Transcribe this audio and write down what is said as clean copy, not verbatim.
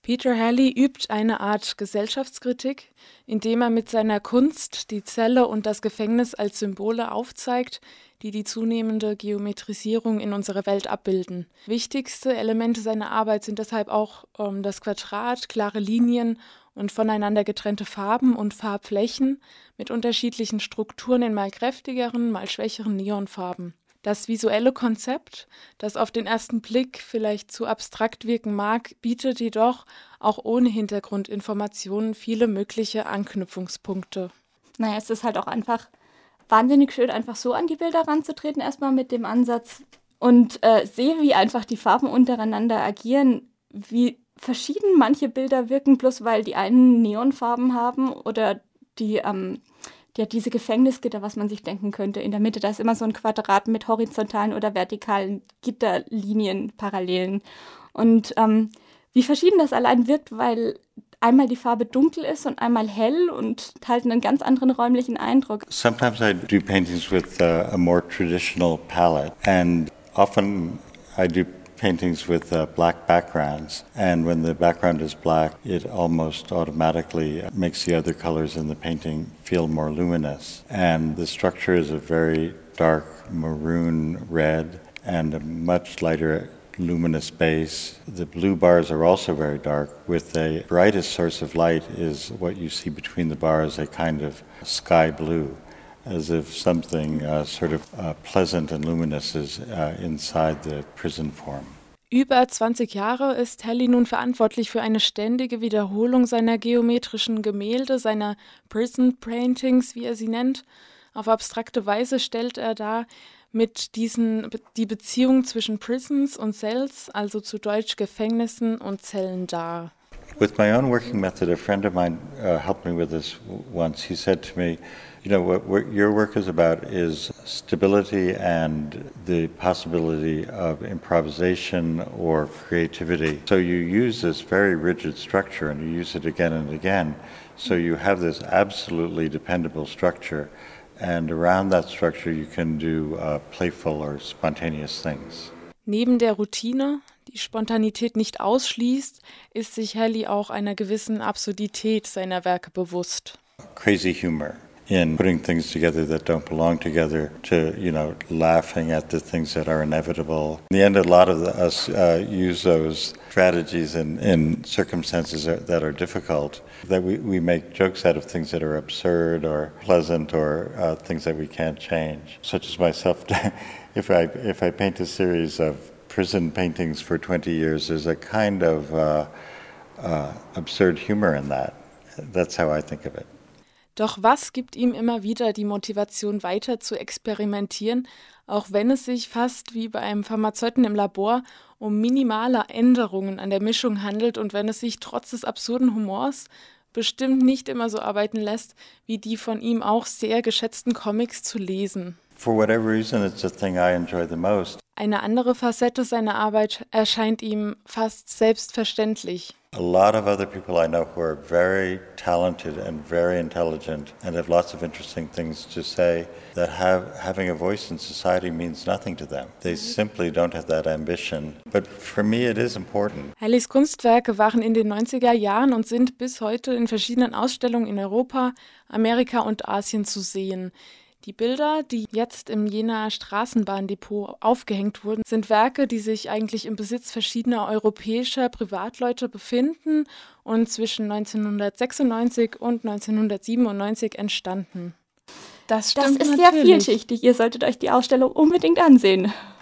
Peter Halley übt eine Art Gesellschaftskritik, indem er mit seiner Kunst die Zelle und das Gefängnis als Symbole aufzeigt, die die zunehmende Geometrisierung in unserer Welt abbilden. Wichtigste Elemente seiner Arbeit sind deshalb auch das Quadrat, klare Linien und voneinander getrennte Farben und Farbflächen mit unterschiedlichen Strukturen in mal kräftigeren, mal schwächeren Neonfarben. Das visuelle Konzept, das auf den ersten Blick vielleicht zu abstrakt wirken mag, bietet jedoch auch ohne Hintergrundinformationen viele mögliche Anknüpfungspunkte. Naja, es ist halt auch einfach wahnsinnig schön, einfach so an die Bilder ranzutreten, erstmal mit dem Ansatz und sehe, wie einfach die Farben untereinander agieren, wie verschieden manche Bilder wirken, bloß weil die einen Neonfarben haben oder die diese Gefängnisgitter, was man sich denken könnte. In der Mitte, da ist immer so ein Quadrat mit horizontalen oder vertikalen Gitterlinien, Parallelen. Und wie verschieden das allein wirkt, weil einmal die Farbe dunkel ist und einmal hell und halt einen ganz anderen räumlichen Eindruck. Sometimes I do paintings with a more traditional palette, and often I do paintings with black backgrounds, and when the background is black, it almost automatically makes the other colors in the painting feel more luminous. And the structure is a very dark maroon red and a much lighter luminous base. The blue bars are also very dark, with the brightest source of light is what you see between the bars, a kind of sky blue, as if something sort of pleasant and luminous is inside the prison form. Über 20 Jahre ist Halley nun verantwortlich für eine ständige Wiederholung seiner geometrischen Gemälde, seiner Prison Paintings, wie er sie nennt. Auf abstrakte Weise stellt er dar mit diesen die Beziehung zwischen Prisons und Cells, also zu Deutsch Gefängnissen und Zellen dar. With my own working method, a friend of mine helped me with this once. He said to me, you know, what your work is about is stability and the possibility of improvisation or creativity. So you use this very rigid structure and you use it again and again. So you have this absolutely dependable structure, and around that structure you can do playful or spontaneous things. Neben der Routine, die Spontanität nicht ausschließt, ist sich Halley auch einer gewissen Absurdität seiner Werke bewusst. Crazy humor in putting things together that don't belong together, to, you know, laughing at the things that are inevitable. In the end, a lot of us use those strategies in circumstances that are difficult, that we make jokes out of things that are absurd or pleasant or things that we can't change. Such as myself, if I paint a series of prison paintings for 20 years, there's a kind of absurd humor in that. That's how I think of it. Doch was gibt ihm immer wieder die Motivation, weiter zu experimentieren, auch wenn es sich fast wie bei einem Pharmazeuten im Labor um minimale Änderungen an der Mischung handelt und wenn es sich trotz des absurden Humors bestimmt nicht immer so arbeiten lässt, wie die von ihm auch sehr geschätzten Comics zu lesen. For whatever reason, it's the thing I enjoy the most. Eine andere Facette seiner Arbeit erscheint ihm fast selbstverständlich. A lot of other people I know who are very talented and very intelligent and have lots of interesting things to say, that having a voice in society means nothing to them. They simply don't have that ambition. But for me it is important. Halleys Kunstwerke waren in den 90er Jahren und sind bis heute in verschiedenen Ausstellungen in Europa, Amerika und Asien zu sehen. Die Bilder, die jetzt im Jenaer Straßenbahndepot aufgehängt wurden, sind Werke, die sich eigentlich im Besitz verschiedener europäischer Privatleute befinden und zwischen 1996 und 1997 entstanden. Das ist sehr vielschichtig. Ihr solltet euch die Ausstellung unbedingt ansehen.